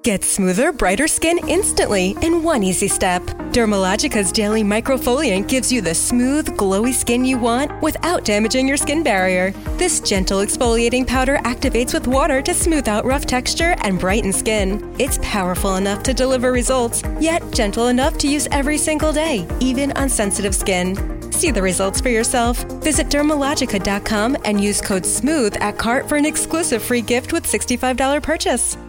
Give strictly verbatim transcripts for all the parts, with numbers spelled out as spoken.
Get smoother, brighter skin instantly in one easy step. Dermalogica's daily microfoliant gives you the smooth, glowy skin you want without damaging your skin barrier. This gentle exfoliating powder activates with water to smooth out rough texture and brighten skin. It's powerful enough to deliver results, yet gentle enough to use every single day, even on sensitive skin. See the results for yourself. Visit dermalogica dot com and use code SMOOTH at cart for an exclusive free gift with sixty-five dollars purchase.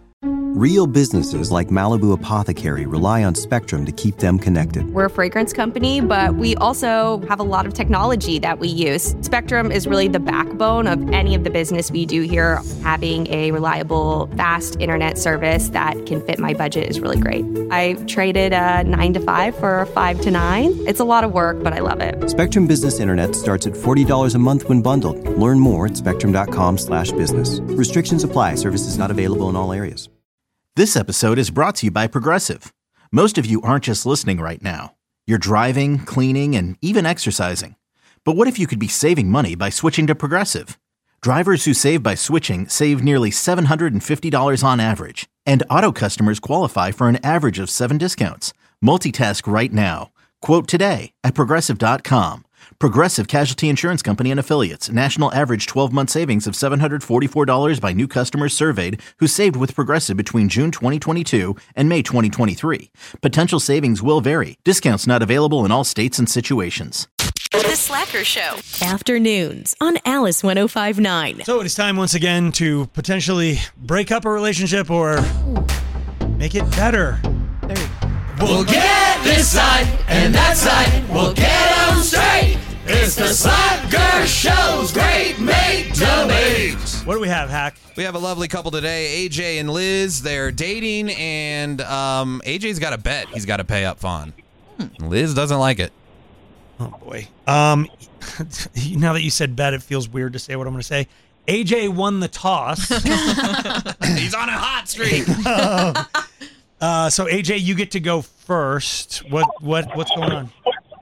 Real businesses like Malibu Apothecary rely on Spectrum to keep them connected. We're a fragrance company, but we also have a lot of technology that we use. Spectrum is really the backbone of any of the business we do here. Having a reliable, fast internet service that can fit my budget is really great. I traded a nine to five for a five to nine. It's a lot of work, but I love it. Spectrum Business Internet starts at forty dollars a month when bundled. Learn more at spectrum.com slash business. Restrictions apply. Services not available in all areas. This episode is brought to you by Progressive. Most of you aren't just listening right now. You're driving, cleaning, and even exercising. But what if you could be saving money by switching to Progressive? Drivers who save by switching save nearly seven hundred fifty dollars on average. And auto customers qualify for an average of seven discounts. Multitask right now. Quote today at Progressive dot com. Progressive Casualty Insurance Company and Affiliates. National average twelve-month savings of seven hundred forty-four dollars by new customers surveyed who saved with Progressive between June twenty twenty-two and May twenty twenty-three. Potential savings will vary. Discounts not available in all states and situations. The Slacker Show. Afternoons on Alice one oh five point nine. So it is time once again to potentially break up a relationship or make it better. There you go. We'll get this side and that side. We'll get them straight. It's the Slacker Show's Great Mate Debate. What do we have, Hack? We have a lovely couple today, A J and Liz. They're dating, and um, A J's got a bet he's got to pay up on. Hmm. Liz doesn't like it. Oh, boy. Um, now that you said bet, it feels weird to say what I'm going to say. A J won the toss. He's on a hot streak. uh, uh, so, A J, you get to go first. What what What's going on?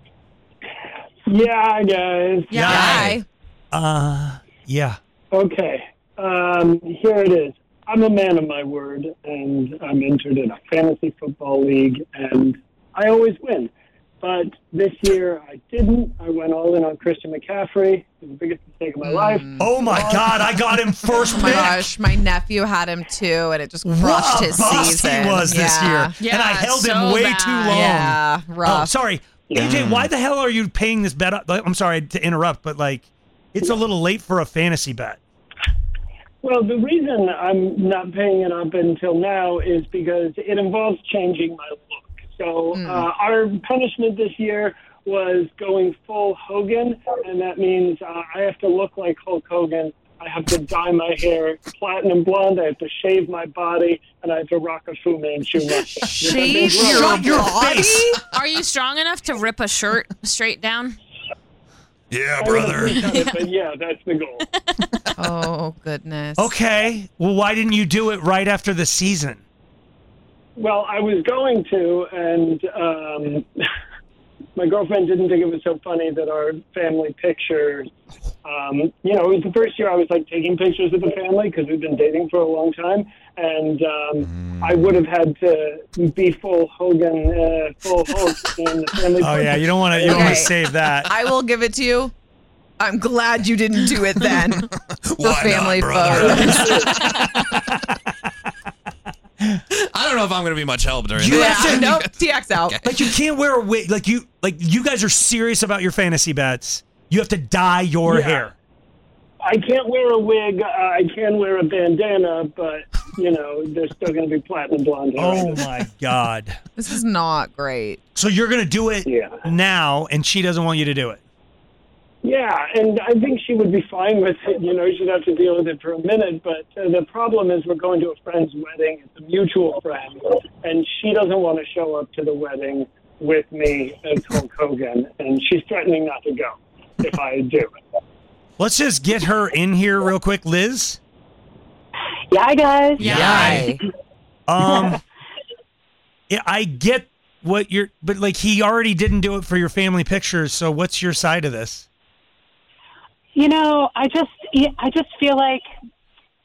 Yeah, guys. Yeah. Uh, yeah. Okay. Um, here it is. I'm a man of my word, and I'm entered in a fantasy football league, and I always win. But this year, I didn't. I went all in on Christian McCaffrey. It was the biggest mistake of my mm. life. Oh, my God. I got him first pick. Oh, my gosh. My nephew had him, too, and it just crushed his season. He was yeah. this year. Yeah, and I held so him way bad. too long. Yeah, rough. Oh, sorry. A J, why the hell are you paying this bet up? I'm sorry to interrupt, but, like, it's a little late for a fantasy bet. Well, the reason I'm not paying it up until now is because it involves changing my look. So mm. uh, our punishment this year was going full Hogan, and that means uh, I have to look like Hulk Hogan. I have to dye my hair platinum blonde. I have to shave my body, and I have to rock a Fu Manchu mustache. Shave your, your face? Are you strong enough to rip a shirt straight down? Yeah, brother. It, but yeah, that's the goal. Oh, goodness. Okay. Well, why didn't you do it right after the season? Well, I was going to, and um, my girlfriend didn't think it was so funny that our family picture, um, you know, it was the first year I was, like, taking pictures of the family because we've been dating for a long time, and um, mm. I would have had to be full Hogan, uh, full Hulk in the family Oh, yeah, you don't want to you okay. don't want to save that. I will give it to you. I'm glad you didn't do it then for Why family not, photos. I don't know if I'm going to be much help during you this. Yeah, nope, T X out. Okay. Like, you can't wear a wig. Like, you like you guys are serious about your fantasy bets. You have to dye your yeah. hair. I can't wear a wig. Uh, I can wear a bandana, but, you know, there's still going to be platinum blonde hair. Oh, my God. This is not great. So you're going to do it yeah. now, and she doesn't want you to do it. Yeah, and I think she would be fine with it. You know, she'd have to deal with it for a minute. But uh, the problem is we're going to a friend's wedding. It's a mutual friend. And she doesn't want to show up to the wedding with me as Hulk Hogan. And she's threatening not to go if I do it. Let's just get her in here real quick. Liz? Yeah, guys. Yeah. Um, yeah, I get what you're... But, like, he already didn't do it for your family pictures, so what's your side of this? You know, I just, I just feel like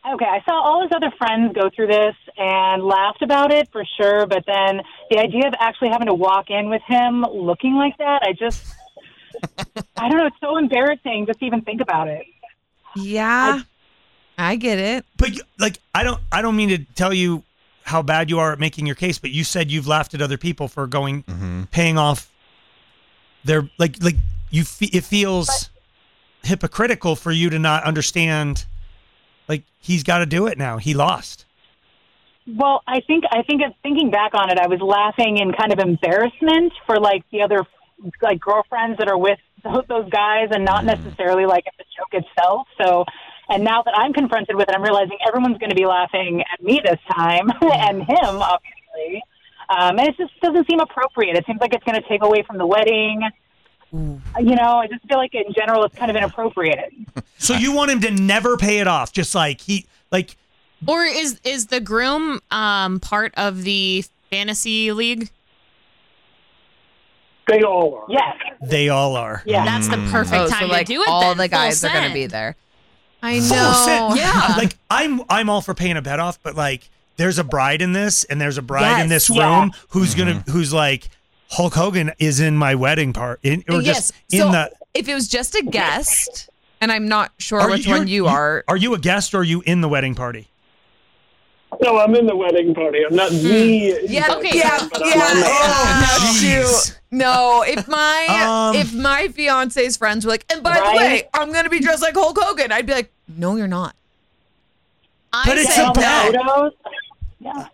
Okay, I saw all his other friends go through this and laughed about it for sure, but then the idea of actually having to walk in with him looking like that, I just, I don't know, it's so embarrassing just to even think about it. Yeah, I, I get it. But like, I don't, I don't mean to tell you how bad you are at making your case, but you said you've laughed at other people for going, mm-hmm. paying off their, like, like you, fe- it feels but, hypocritical for you to not understand. Like, he's got to do it now. He lost. Well, I think I think of thinking back on it, I was laughing in kind of embarrassment for like the other like girlfriends that are with those guys, and not necessarily like at the joke itself. So, and now that I'm confronted with it, I'm realizing everyone's going to be laughing at me this time and him, obviously. Um, and it just doesn't seem appropriate. It seems like it's going to take away from the wedding. Ooh. You know, I just feel like in general it's kind of inappropriate. So you want him to never pay it off, just like he like. Or is is the groom um, part of the fantasy league? They all are. Yes. They all are. Yeah. That's the perfect Oh, time so like to do it. all then. the guys Full are going to send. be there. I Full know. set. Yeah. Like I'm I'm all for paying a bet off, but like there's a bride in this, and there's a bride in Yes. this Yeah. room who's Mm-hmm. gonna who's like Hulk Hogan is in my wedding part, in, or yes. just in So the. if it was just a guest, and I'm not sure Are which you- one you you- are. Are you a guest or are you in the wedding party? No, I'm in the wedding party. I'm not the. Yeah, Okay. yeah, but I'm yeah. on the- Oh, jeez. shoot. No, if my Um, if my fiance's friends were like, and by the Right? way, I'm gonna be dressed like Hulk Hogan, I'd be like, no, you're not. I But it's say a All the bet. photos. Yeah.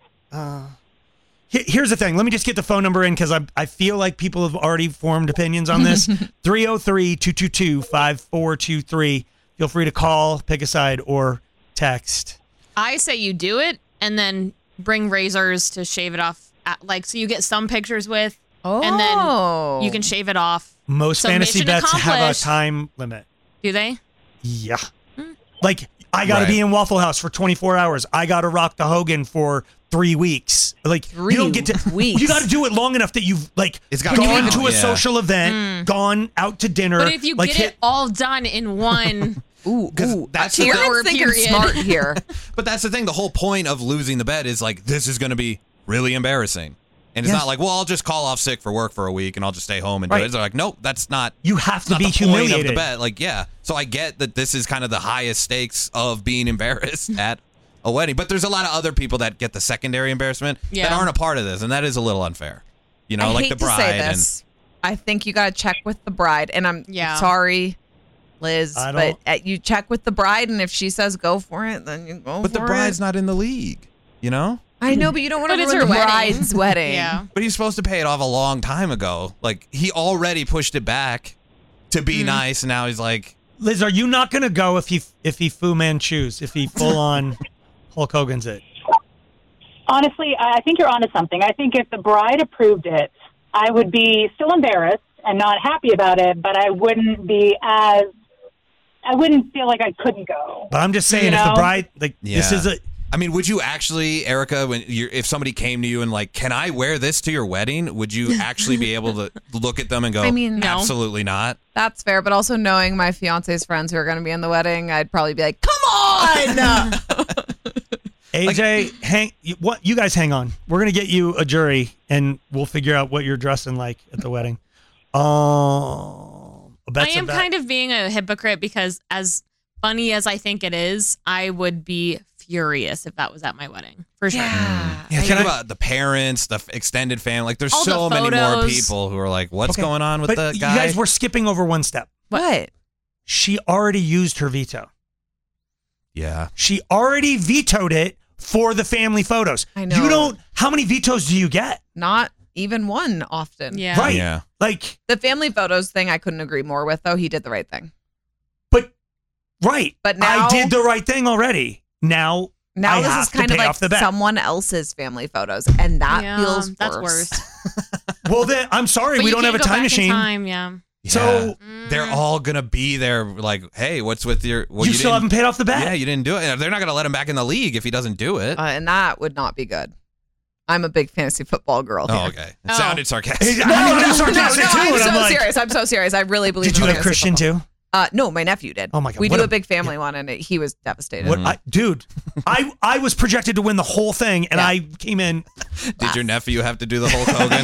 He- Here's the thing. Let me just get the phone number in because I I feel like people have already formed opinions on this. three oh three, two two two, five four two three. Feel free to call, pick a side, or text. I say you do it and then bring razors to shave it off. At, like so, you get some pictures with, Oh. and then you can shave it off. Most So fantasy mission bets have a accomplished. time limit. Do they? Yeah. Like, I got to Right. be in Waffle House for twenty-four hours. I got to rock the Hogan for three weeks. Like, Three you don't get to. weeks. You got to do it long enough that you've, like, It's gotta gone count, to a yeah. social event, gone out to dinner. But if you like, get hit, it all done in one, Ooh, 'Cause ooh. that's Here the- I'm Hour thinking period. smart here. But that's the thing. The whole point of losing the bet is like this is going to be really embarrassing, and it's Yes. not like, well, I'll just call off sick for work for a week and I'll just stay home and do Right. it. It's like, nope, that's not. you have to not be the point of humiliated. the bet. Like, yeah. So I get that this is kind of the highest stakes of being embarrassed at a wedding, but there's a lot of other people that get the secondary embarrassment that Yeah. aren't a part of this, and that is a little unfair. You know, I like hate the bride to say this. I think you got to check with the bride, and I'm Yeah. sorry, Liz, I but don't- uh, you check with the bride, and if she says go for it, then you go and but for the bride's it. not in the league. You know. I know, but you don't want But to it's ruin the her wedding. bride's wedding. yeah. But he's supposed to pay it off a long time ago. Like he already pushed it back to be nice, and now he's like, Liz, are you not going to go if he if he Fu Manchus, if he full on Hulk Hogan's it? Honestly, I I think you're onto something. I think if the bride approved it, I would be still embarrassed and not happy about it, but I wouldn't be as, I wouldn't feel like I couldn't go. But I'm just saying, You if the know? bride, like, this Yeah. is a. I mean, would you actually, Erica, when you're, if somebody came to you and like, can I wear this to your wedding? Would you actually be able to look at them and go, I mean, no. absolutely not? That's fair, but also knowing my fiance's friends who are going to be in the wedding, I'd probably be like, come on! A J, hang. You, what? You guys hang on. We're gonna get you a jury, and we'll figure out what you're dressing like at the wedding. Um, I am kind of being a hypocrite because as funny as I think it is, I would be furious if that was at my wedding. For sure. Yeah. Yeah, Can think I- about the parents, the f- extended family. Like, there's All the so many more photos. people who are like, what's Okay, going on with but the you guy? guys were skipping over one step. What? She already used her veto. yeah. She already vetoed it for the family photos. I know. You don't. How many vetoes do you get? Not even one often. Yeah. Right. Yeah. Like, The family photos thing, I couldn't agree more with, though. He did the right thing. but right. But now- I did the right thing already. Now. Now I this have is to kind of pay like off the bet. someone else's family photos, and that Yeah, feels that's worse. worse. Well, then I'm sorry. But we you don't have a can't go time back in machine. Time, yeah. So- Yeah. they're all gonna be there. Like, hey, what's with your? Well, you, still didn't- haven't paid off the bet. Yeah, you didn't do it. And they're not gonna let him back in the league if he doesn't do it. Uh, and that would not be good. I'm a big fantasy football girl. oh, here. okay. It Oh. sounded sarcastic. I mean, I'm sarcastic no, too, I'm and so I'm like, serious. I'm so serious. I really believe. did in you have fantasy Christian football. too? Uh, no, my nephew did. Oh my God, We what do a- a big family one, and it, he was devastated. What, I, dude, I I was projected to win the whole thing, and I came in. Did your nephew have to do the Hulk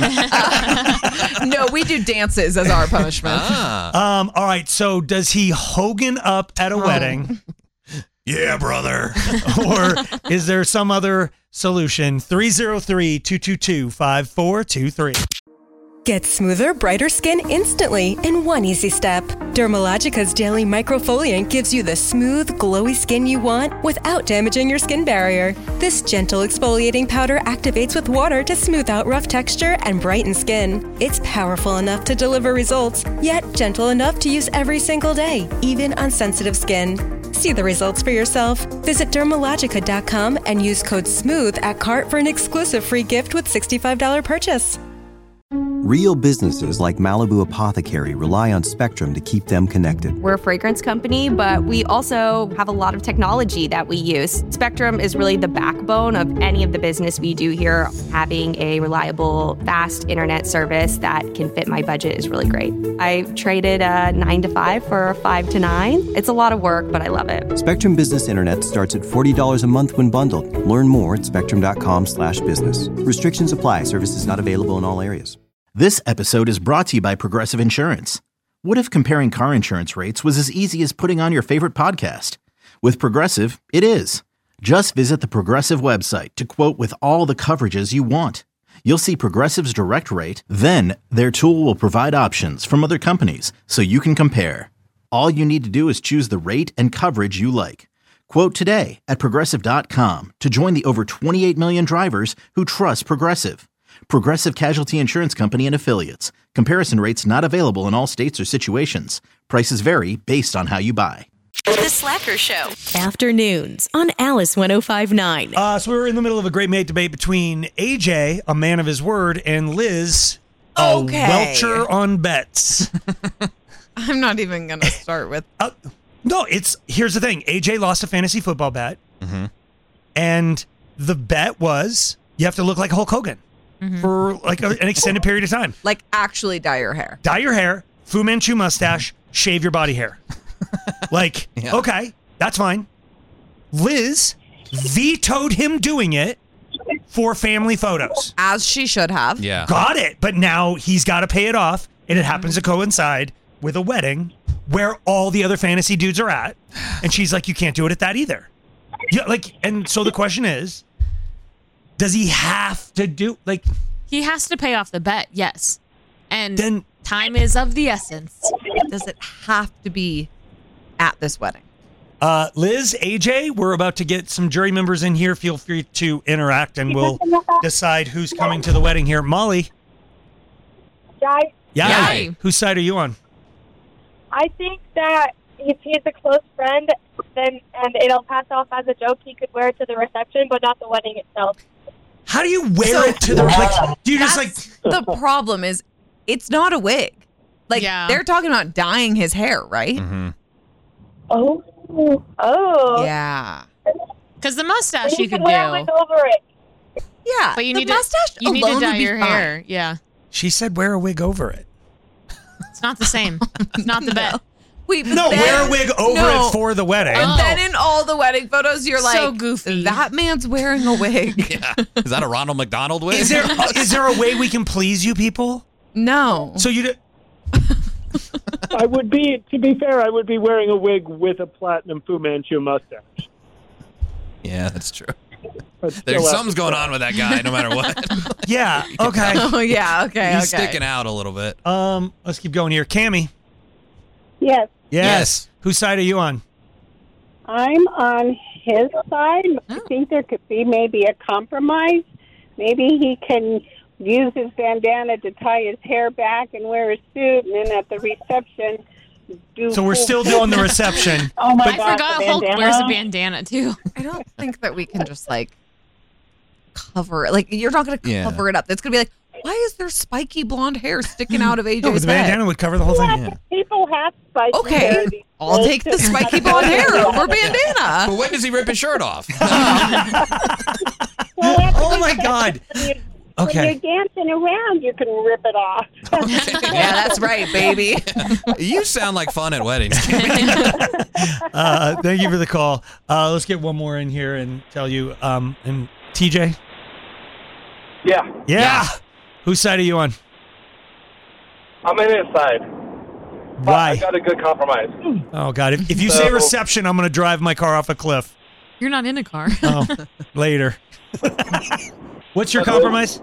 Hogan? No, we do dances as our punishment. Ah. Um. All right. So does he Hogan up at a wedding? Yeah, brother. Or is there some other solution? three oh three, two two two, five four two three. Get smoother, brighter skin instantly in one easy step. Dermalogica's Daily Microfoliant gives you the smooth, glowy skin you want without damaging your skin barrier. This gentle exfoliating powder activates with water to smooth out rough texture and brighten skin. It's powerful enough to deliver results, yet gentle enough to use every single day, even on sensitive skin. See the results for yourself. Visit dermalogica dot com and use code SMOOTH at cart for an exclusive free gift with sixty-five dollars purchase. Real businesses like Malibu Apothecary rely on Spectrum to keep them connected. We're a fragrance company, but we also have a lot of technology that we use. Spectrum is really the backbone of any of the business we do here. Having a reliable, fast internet service that can fit my budget is really great. I traded a nine to five for a five to nine. It's a lot of work, but I love it. Spectrum Business Internet starts at forty dollars a month when bundled. Learn more at spectrum dot com slash business. Restrictions apply. Services not available in all areas. This episode is brought to you by Progressive Insurance. What if comparing car insurance rates was as easy as putting on your favorite podcast? With Progressive, it is. Just visit the Progressive website to quote with all the coverages you want. You'll see Progressive's direct rate, then their tool will provide options from other companies so you can compare. All you need to do is choose the rate and coverage you like. Quote today at progressive dot com to join the over twenty-eight million drivers who trust Progressive. Progressive Casualty Insurance Company and Affiliates. Comparison rates not available in all states or situations. Prices vary based on how you buy. The Slacker Show. Afternoons on Alice one oh five point nine. Uh, so we were in the middle of a great mate debate between A J, a man of his word, and Liz, a Okay. welcher on bets. I'm not even going to start with. Uh, no, it's here's the thing. A J lost a fantasy football bet, Mm-hmm. and the bet was you have to look like Hulk Hogan for like a, an extended period of time. Like, actually dye your hair. Dye your hair, Fu Manchu mustache, shave your body hair. Like, Yeah. okay, that's fine. Liz vetoed him doing it for family photos. As she should have. Yeah. Got it. But now he's got to pay it off, and it happens to coincide with a wedding where all the other fantasy dudes are at. And she's like, you can't do it at that either. Yeah, like, and so the question is, does he have to do, like, He has to pay off the bet, yes. And Then- time is of the essence. Does it have to be at this wedding? uh, Liz, A J, we're about to get some jury members in here. Feel free to interact, and we'll decide who's coming to the wedding here. Molly. Guys, Yeah. Yay. Whose side are you on? I think that if he's a close friend, then and it'll pass off as a joke, he could wear it to the reception, but not the wedding itself. How do you wear So- it to the, like, do you just like, That's the problem is it's not a wig. Like, Yeah. they're talking about dyeing his hair, right? Mm-hmm. Oh, oh. Yeah. Because the mustache Then he you could wear a wig do. over it. Yeah. But you the need mustache to, you need to alone dye would be your fine. hair. Yeah. she said wear a wig over it. It's not the same. It's not the bet. We No, then- wear a wig over no. it for the wedding. And Oh. then in all the wedding photos, you're like, So goofy. that man's wearing a wig. Yeah. Is that a Ronald McDonald wig? Is there is there a way we can please you people? No. So you d- I would be, to be fair, I would be wearing a wig with a platinum Fu Manchu mustache. Yeah, that's true. But still There's have something's to going try. on with that guy, no matter what. yeah, okay. Oh, yeah. Okay. He's okay. sticking out a little bit. Um, let's keep going here. Cammy. Yes, Yes. Whose side are you on? I'm on his side. I think there could be maybe a compromise. Maybe he can use his bandana to tie his hair back and wear a suit, and then at the reception do. So we're still doing the reception. Oh my I God, forgot the Hulk bandana. wears a bandana too. I don't think that we can just like cover it. Like, you're not going to Yeah. cover it up. It's going to be like, why is there spiky blonde hair sticking out of A J's No, but the head? bandana would cover the whole thing. Yeah, people have spiky Okay, hair these I'll days. take the spiky blonde hair over bandana. But when does he rip his shirt off? Well, at the Oh my reception, God. you- Okay. When you're dancing around, you can rip it off. Yeah, that's right, baby. You sound like fun at weddings. uh, thank you for the call. Uh, let's get one more in here and tell you. Um, and T J? Yeah. Yeah. Yeah. Whose side are you on? I'm in his side. But Why? I got a good compromise. Oh, God. If, if you So- say reception, I'm going to drive my car off a cliff. You're not in a car. Oh, later. What's your compromise?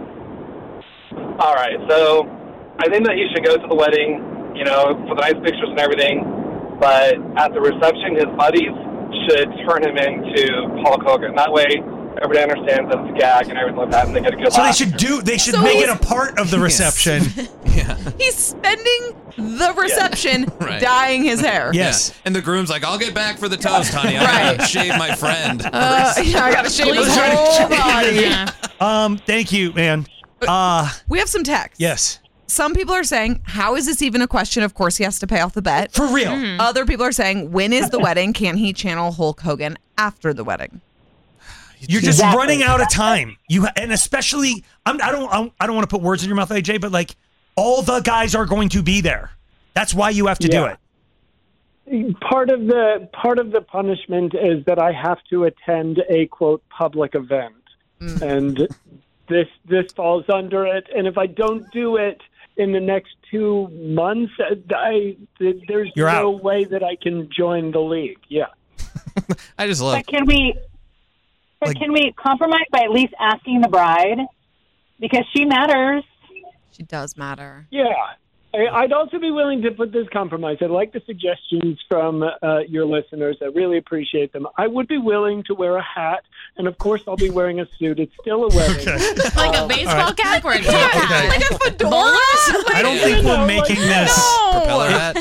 All right, so I think that he should go to the wedding, you know, for the nice pictures and everything. But at the reception, his buddies should turn him into Hulk Hogan. That way, everybody understands that it's a gag and everything like that, and they get a good So they laugh. should do. They should So make it he's- a part of the reception. He's spending the reception Right. dyeing his hair. Yes. Yeah. And the groom's like, I'll get back for the toast, honey. I Right. gotta shave my friend. Uh, yeah, I gotta shave his Let's try to whole shave body. it. Um, thank you, man. Uh, We have some text. yes. Some people are saying, how is this even a question? Of course, he has to pay off the bet. For real. Mm-hmm. Other people are saying, when is the wedding? Can he channel Hulk Hogan after the wedding? You're just Exactly. running out of time. You and especially, I'm, I don't, I'm, I don't want to put words in your mouth, A J, but like all the guys are going to be there. That's why you have to do Yeah. it. Part of the part of the punishment is that I have to attend a quote public event, Mm. and this this falls under it. And if I don't do it in the next two months, I there's You're no out. way that I can join the league. Yeah. I just love. But can we? But Like- can we compromise by at least asking the bride because she matters? She does matter. Yeah. I- I'd also be willing to put this compromise. I like the suggestions from uh, your listeners. I really appreciate them. I would be willing to wear a hat, and of course, I'll be wearing a suit. It's still a wedding. Like Uh, a baseball all right. cap or a top hat? Like a fedora? I don't think we're making this. Propeller hat.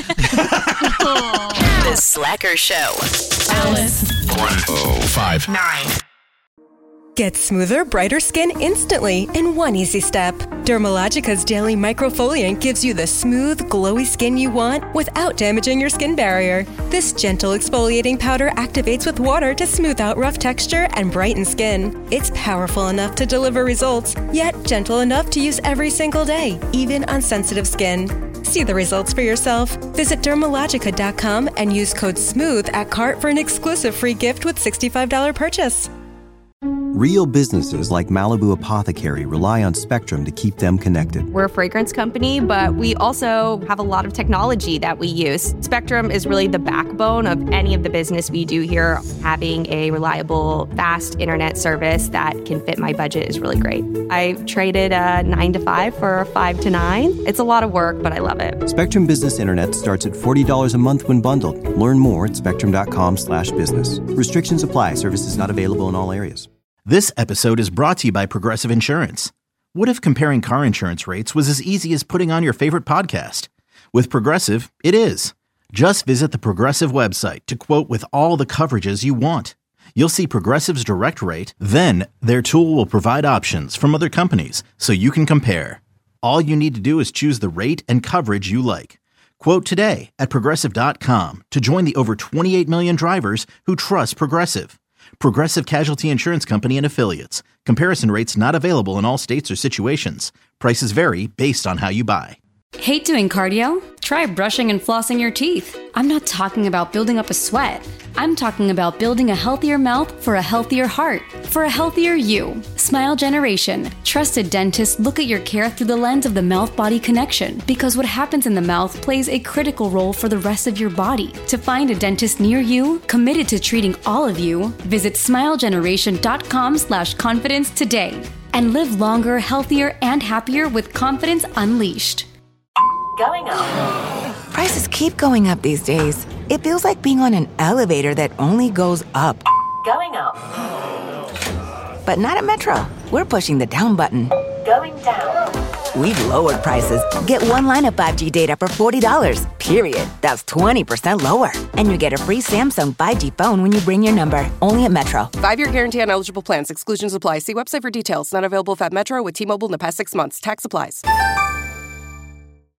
The Slacker Show. Alice. one oh five Nine. Get smoother, brighter skin instantly in one easy step. Dermalogica's Daily Microfoliant gives you the smooth, glowy skin you want without damaging your skin barrier. This gentle exfoliating powder activates with water to smooth out rough texture and brighten skin. It's powerful enough to deliver results, yet gentle enough to use every single day, even on sensitive skin. See the results for yourself. Visit dermalogica dot com and use code SMOOTH at cart for an exclusive free gift with sixty-five dollars purchase. Real businesses like Malibu Apothecary rely on Spectrum to keep them connected. We're a fragrance company, but we also have a lot of technology that we use. Spectrum is really the backbone of any of the business we do here. Having a reliable, fast internet service that can fit my budget is really great. I traded a nine to five for a five to nine. It's a lot of work, but I love it. Spectrum Business Internet starts at forty dollars a month when bundled. Learn more at spectrum dot com slash business. Restrictions apply. Services not available in all areas. This episode is brought to you by Progressive Insurance. What if comparing car insurance rates was as easy as putting on your favorite podcast? With Progressive, it is. Just visit the Progressive website to quote with all the coverages you want. You'll see Progressive's direct rate, then their tool will provide options from other companies so you can compare. All you need to do is choose the rate and coverage you like. Quote today at progressive dot com to join the over twenty-eight million drivers who trust Progressive. Progressive Casualty Insurance Company and Affiliates. Comparison rates not available in all states or situations. Prices vary based on how you buy. Hate doing cardio? Try brushing and flossing your teeth. I'm not talking about building up a sweat. I'm talking about building a healthier mouth for a healthier heart, for a healthier you. Smile Generation. Trusted dentists look at your care through the lens of the mouth-body connection because what happens in the mouth plays a critical role for the rest of your body. To find a dentist near you, committed to treating all of you, visit smile generation dot com slash confidence today and live longer, healthier, and happier with confidence unleashed. Going up. Prices keep going up these days. It feels like being on an elevator that only goes up. Going up. But not at Metro. We're pushing the down button. Going down. We've lowered prices. Get one line of five G data for forty dollars, period. That's twenty percent lower. And you get a free Samsung five G phone when you bring your number. Only at Metro. Five-year guarantee on eligible plans. Exclusions apply. See website for details. Not available if at Metro with T-Mobile in the past six months. Tax applies.